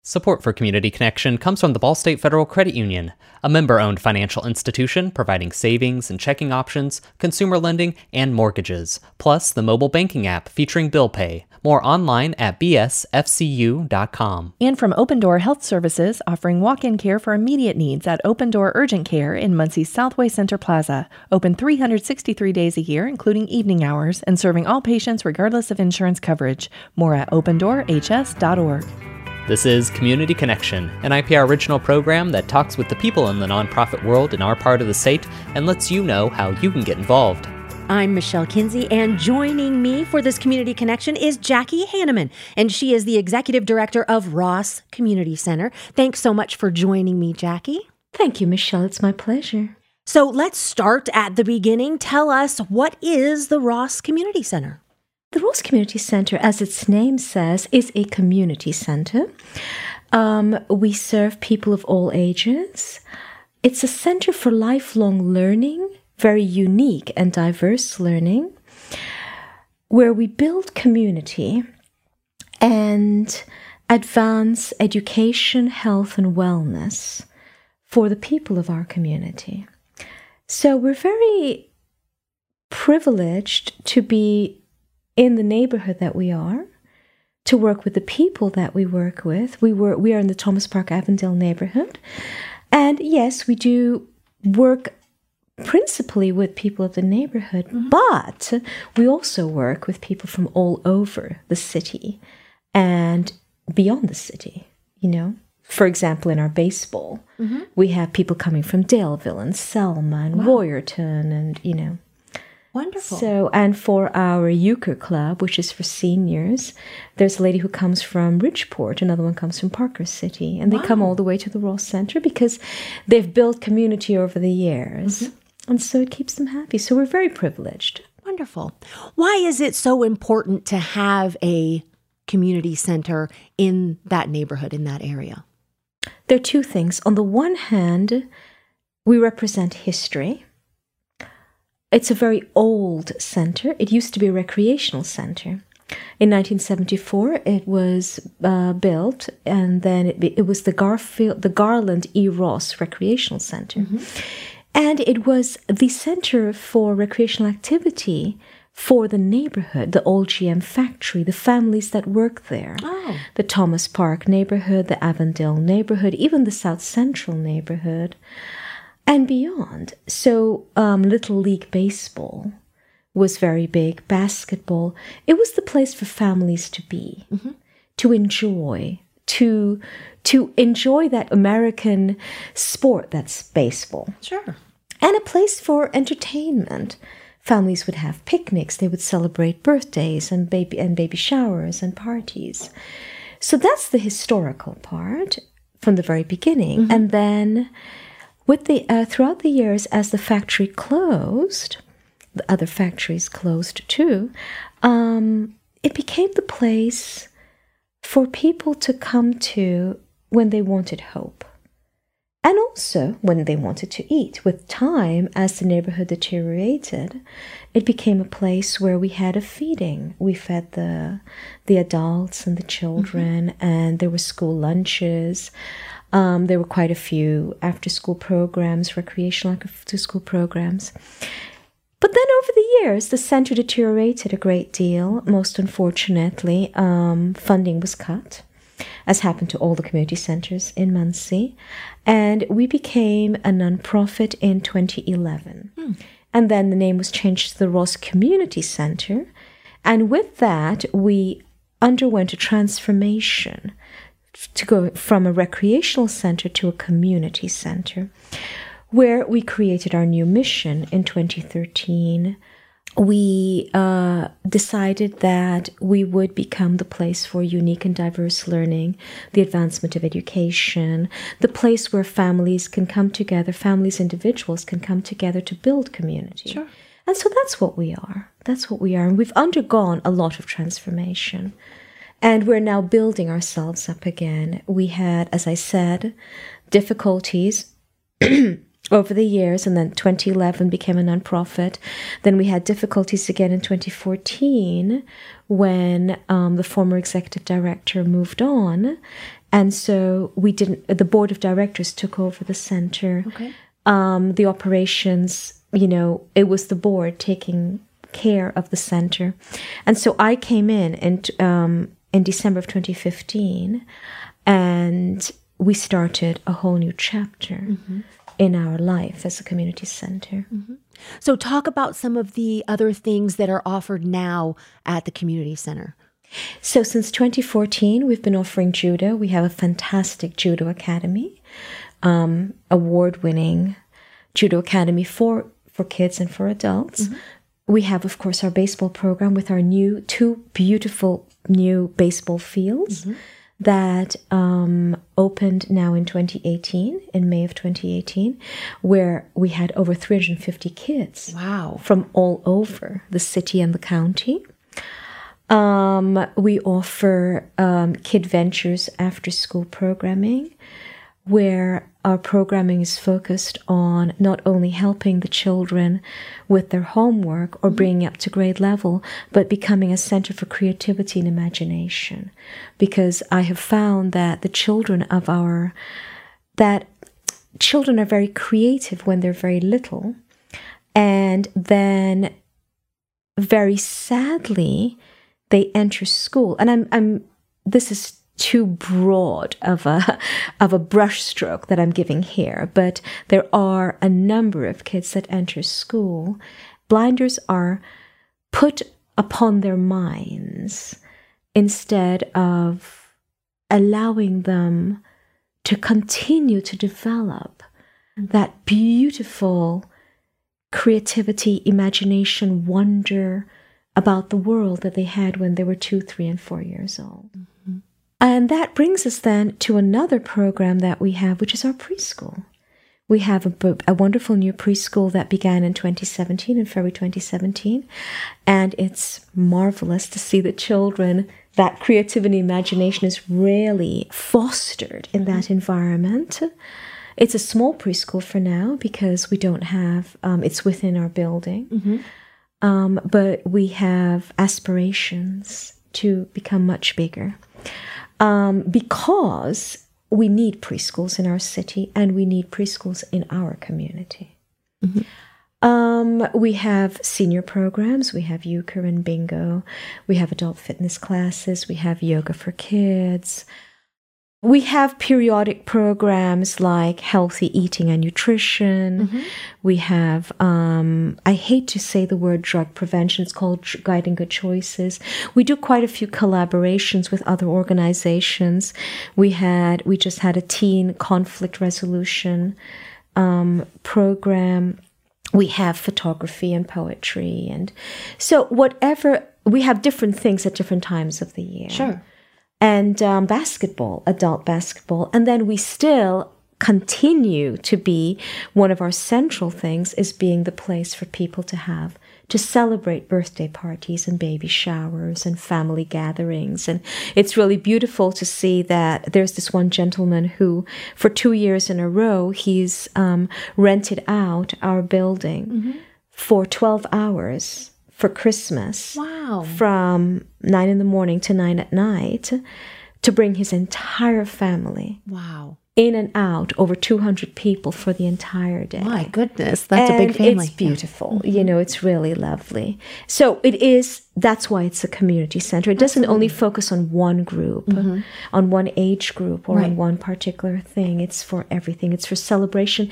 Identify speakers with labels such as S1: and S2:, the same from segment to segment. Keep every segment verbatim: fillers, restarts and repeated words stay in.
S1: Support for Community Connection comes from the Ball State Federal Credit Union, a member-owned financial institution providing savings and checking options, consumer lending, and mortgages, plus the mobile banking app featuring bill pay. More online at b s f c u dot com.
S2: And from Open Door Health Services, offering walk-in care for immediate needs at Open Door Urgent Care in Muncie's Southway Center Plaza. Open three hundred sixty-three days a year, including evening hours, and serving all patients regardless of insurance coverage. More at open door h s dot org.
S1: This is Community Connection, an I P R original program that talks with the people in the nonprofit world in our part of the state and lets you know how you can get involved.
S3: I'm Michelle Kinsey, and joining me for this Community Connection is Jackie Hanneman, and she is the Executive Director of Ross Community Center. Thanks so much for joining me, Jackie.
S4: Thank you, Michelle. It's my pleasure.
S3: So let's start at the beginning. Tell us, what is the Ross Community Center?
S4: The Ross Community Center, as its name says, is a community center. Um, we serve people of all ages. It's a center for lifelong learning, very unique and diverse learning, where we build community and advance education, health, and wellness for the people of our community. So we're very privileged to be in the neighborhood that we are, to work with the people that we work with. We were we are in the Thomas Park Avondale neighborhood. And yes, we do work principally with people of the neighborhood, mm-hmm. but we also work with people from all over the city and beyond the city, you know. For example, in our baseball, mm-hmm. we have people coming from Daleville and Selma and wow. Royerton and, you know.
S3: Wonderful.
S4: So, and for our Euchre Club, which is for seniors, there's a lady who comes from Ridgeport, another one comes from Parker City, and they wow. come all the way to the Ross Center because they've built community over the years. Mm-hmm. And so it keeps them happy. So we're very privileged.
S3: Wonderful. Why is it so important to have a community center in that neighborhood, in that area?
S4: There are two things. On the one hand, we represent history. It's a very old center. It used to be a recreational center. In nineteen seventy-four, it was uh, built, and then it, it was the Garfield, the Garland E. Ross Recreational Center. Mm-hmm. And it was the center for recreational activity for the neighborhood, the old G M factory, the families that work there, oh. the Thomas Park neighborhood, the Avondale neighborhood, even the South Central neighborhood, and beyond. So um, Little League Baseball was very big, basketball. It was the place for families to be, mm-hmm. to enjoy, to to enjoy that American sport that's baseball.
S3: Sure. And
S4: a place for entertainment. Families would have picnics. They would celebrate birthdays and baby and baby showers and parties. So that's the historical part from the very beginning. Mm-hmm. And then with the uh, throughout the years, as the factory closed, the other factories closed too, um, it became the place for people to come to when they wanted hope. And also when they wanted to eat. With time, as the neighborhood deteriorated, it became a place where we had a feeding. We fed the the adults and the children, mm-hmm. and there were school lunches. Um, there were quite a few after-school programs, recreational after-school programs. But then over the years, the center deteriorated a great deal. Most unfortunately, um, funding was cut, as happened to all the community centers in Muncie. And we became a nonprofit in twenty eleven. Hmm. And then the name was changed to the Ross Community Center. And with that, we underwent a transformation to go from a recreational center to a community center, where we created our new mission in twenty thirteen. We uh, decided that we would become the place for unique and diverse learning, the advancement of education, the place where families can come together, families, individuals can come together to build community.
S3: Sure.
S4: And so that's what we are. That's what we are. And we've undergone a lot of transformation. And we're now building ourselves up again. We had, as I said, difficulties over the years, and then twenty eleven became a nonprofit. Then we had difficulties again in twenty fourteen when um, the former executive director moved on, And so we didn't, the board of directors took over the center.
S3: Okay.
S4: Um, the operations, you know, it was the board taking care of the center. And so I came in in, um, in December of twenty fifteen, and we started a whole new chapter mm-hmm. in our life as a community center.
S3: Mm-hmm. So talk about some of the other things that are offered now at the community center.
S4: So since twenty fourteen, we've been offering judo. We have a fantastic judo academy, um, award-winning judo academy for, for kids and for adults. Mm-hmm. We have, of course, our baseball program with our new two beautiful new baseball fields mm-hmm. that um, opened now in twenty eighteen, in May of twenty eighteen, where we had over three hundred fifty kids.
S3: Wow.
S4: From all over the city and the county. Um, we offer um, Kid Ventures after-school programming, where our programming is focused on not only helping the children with their homework or bringing up to grade level, but becoming a center for creativity and imagination. Because I have found that the children of our, that children are very creative when they're very little. And then very sadly, they enter school. And I'm, I'm, this is too broad of a of a brushstroke that I'm giving here, but there are a number of kids that enter school. Blinders are put upon their minds instead of allowing them to continue to develop that beautiful creativity, imagination, wonder about the world that they had when they were two, three, and four years old. Mm-hmm. And that brings us then to another program that we have, which is our preschool. We have a, a wonderful new preschool that began in twenty seventeen, in February twenty seventeen. And it's marvelous to see the children, that creativity and imagination is really fostered in that environment. It's a small preschool for now because we don't have, um, it's within our building. Mm-hmm. Um, but we have aspirations to become much bigger. Um, because we need preschools in our city and we need preschools in our community. Mm-hmm. Um, we have senior programs, we have euchre and bingo, we have adult fitness classes, we have yoga for kids. We have periodic programs like healthy eating and nutrition. Mm-hmm. We have, um, I hate to say the word drug prevention, it's called Guiding Good Choices. We do quite a few collaborations with other organizations. We had, we just had a teen conflict resolution um, program. We have photography and poetry. And so whatever, we have different things at different times of the year.
S3: Sure.
S4: And um, basketball, adult basketball. And then we still continue to be, one of our central things is being the place for people to have, to celebrate birthday parties and baby showers and family gatherings. And it's really beautiful to see that there's this one gentleman who, for two years in a row, he's um, rented out our building mm-hmm. for twelve hours. For Christmas.
S3: Wow.
S4: From nine in the morning to nine at night to bring his entire family.
S3: Wow.
S4: In and out, over two hundred people for the entire day.
S3: My goodness, that's
S4: and
S3: a big family.
S4: It's beautiful. Mm-hmm. You know, it's really lovely. So it is, that's why it's a community center. It doesn't Absolutely. Only focus on one group, mm-hmm. on one age group or right. on one particular thing. It's for everything. It's for celebration.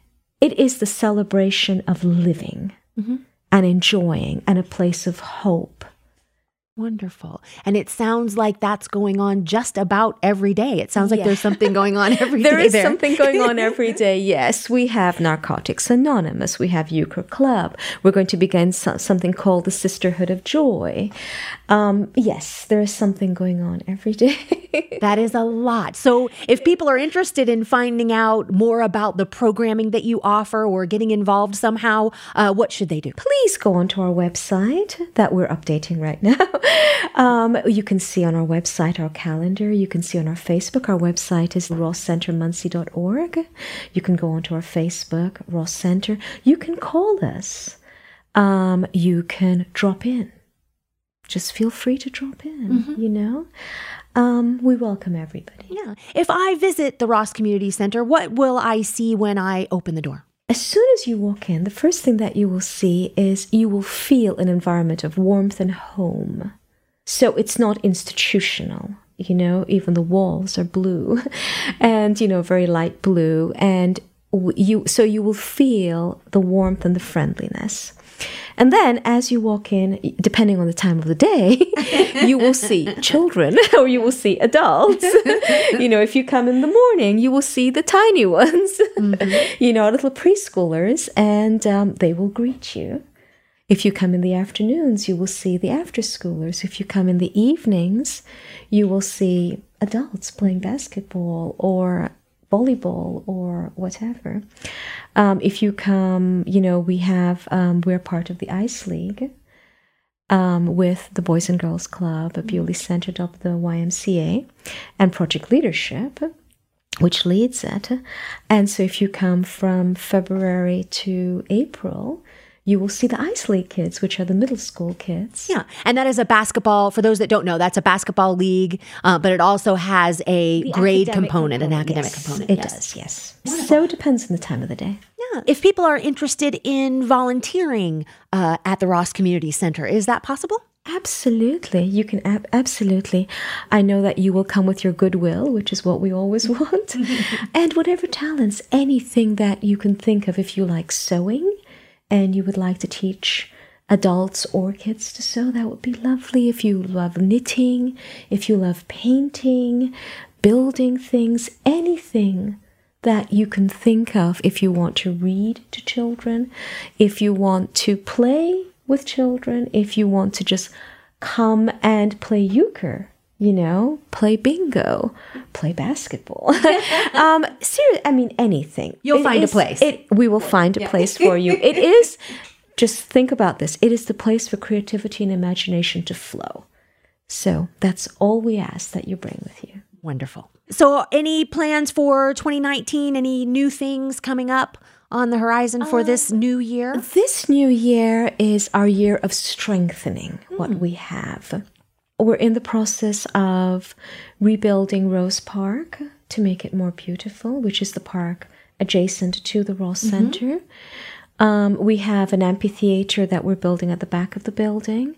S4: It is the celebration of living. Mm-hmm. And enjoying, and a place of hope.
S3: Wonderful. And it sounds like that's going on just about every day. It sounds like yeah. there's something going on every
S4: there
S3: day.
S4: Is
S3: there is
S4: something going on every day, yes. We have Narcotics Anonymous. We have Euchre Club. We're going to begin so- something called the Sisterhood of Joy. Um, yes, there is something going on every day.
S3: That is a lot. So if people are interested in finding out more about the programming that you offer or getting involved somehow, uh, what should they do?
S4: Please go onto our website that we're updating right now. Um, you can see on our website our calendar. You can see on our Facebook. Our website is ross center muncie dot org. You can go onto our Facebook, Ross Center. You can call us. Um, you can drop in. Just feel free to drop in, mm-hmm. you know. Um, we welcome everybody.
S3: Yeah. If I visit the Ross Community Center, what will I see when I open the door?
S4: As soon as you walk in, the first thing that you will see is you will feel an environment of warmth and home. So it's not institutional. You know, even the walls are blue and, you know, very light blue. And you, so you will feel the warmth and the friendliness. And then as you walk in, depending on the time of the day, you will see children or you will see adults. You know, if you come in the morning, you will see the tiny ones, mm-hmm. you know, little preschoolers, and um, they will greet you. If you come in the afternoons, you will see the after-schoolers. If you come in the evenings, you will see adults playing basketball or volleyball or whatever. Um, if you come, you know, we have, um, we're part of the Ice League um, with the Boys and Girls Club, a Bewley centered up the Y M C A, and Project Leadership, which leads it. And so if you come from February to April, you will see the Ice League kids, which are the middle school kids.
S3: Yeah, and that is a basketball, for those that don't know, that's a basketball league, uh, but it also has a
S4: The
S3: grade
S4: academic
S3: component, an
S4: component,
S3: academic
S4: yes,
S3: component.
S4: It
S3: yes.
S4: does, yes. So it depends on the time of the day.
S3: Yeah. If people are interested in volunteering uh, at the Ross Community Center, is that possible?
S4: Absolutely. You can ab- absolutely. I know that you will come with your goodwill, which is what we always want. And whatever talents, anything that you can think of. If you like sewing and you would like to teach adults or kids to sew, that would be lovely. If you love knitting, if you love painting, building things, anything that you can think of. If you want to read to children, if you want to play with children, if you want to just come and play euchre, you know, play bingo, play basketball. um, seriously, I mean, anything.
S3: You'll
S4: It
S3: find
S4: is-
S3: a place.
S4: It, we will find a place for you. It is, just think about this, it is the place for creativity and imagination to flow. So that's all we ask that you bring with you.
S3: Wonderful. So any plans for twenty nineteen? Any new things coming up on the horizon for this new year?
S4: This new year is our year of strengthening what we have. We're in the process of rebuilding Rose Park to make it more beautiful, which is the park adjacent to the Ross mm-hmm. Center. Um, we have an amphitheater that we're building at the back of the building.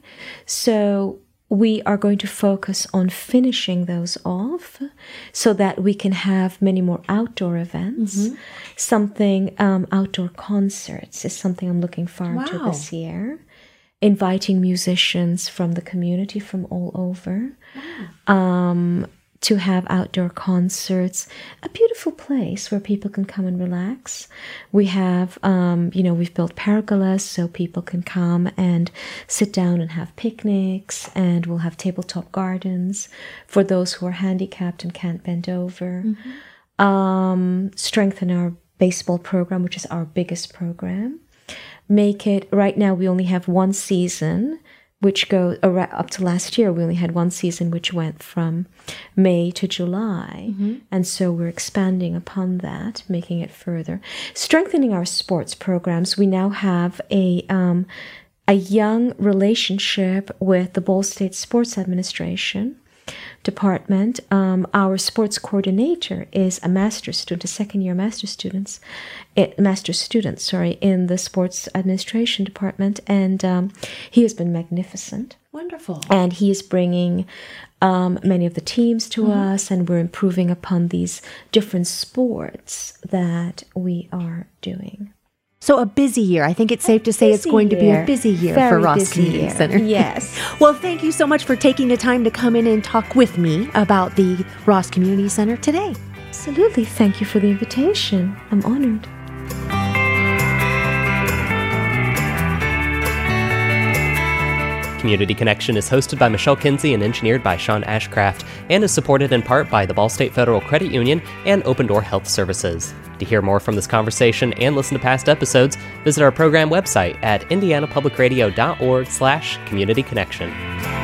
S4: So we are going to focus on finishing those off so that we can have many more outdoor events. Mm-hmm. Something, um, outdoor concerts is something I'm looking forward
S3: wow.
S4: to this year. Inviting musicians from the community from all over. Wow. Um, to have outdoor concerts, a beautiful place where people can come and relax. We have, um, you know, we've built pergolas so people can come and sit down and have picnics, and we'll have tabletop gardens for those who are handicapped and can't bend over. Mm-hmm. Um, strengthen our baseball program, which is our biggest program. Make it, right now we only have one season, which goes up to last year, we only had one season which went from May to July. Mm-hmm. And so we're expanding upon that, making it further. Strengthening our sports programs, we now have a um, a young relationship with the Ball State Sports Administration Department. Um, our sports coordinator is a master's student, a second-year master's students, it, master's student, sorry, in the sports administration department, and um, he has been magnificent.
S3: Wonderful.
S4: And he is bringing um, many of the teams to mm-hmm. us, and we're improving upon these different sports that we are doing.
S3: So a busy year. I think it's safe to say it's going to be a busy year
S4: Very
S3: for Ross
S4: busy
S3: Community
S4: year.
S3: Center.
S4: Yes.
S3: Well, thank you so much for taking the time to come in and talk with me about the Ross Community Center today.
S4: Absolutely. Thank you for the invitation. I'm honored.
S1: Community Connection is hosted by Michelle Kinsey and engineered by Sean Ashcraft, and is supported in part by the Ball State Federal Credit Union and Open Door Health Services. To hear more from this conversation and listen to past episodes, visit our program website at indiana public radio dot org slash community connection.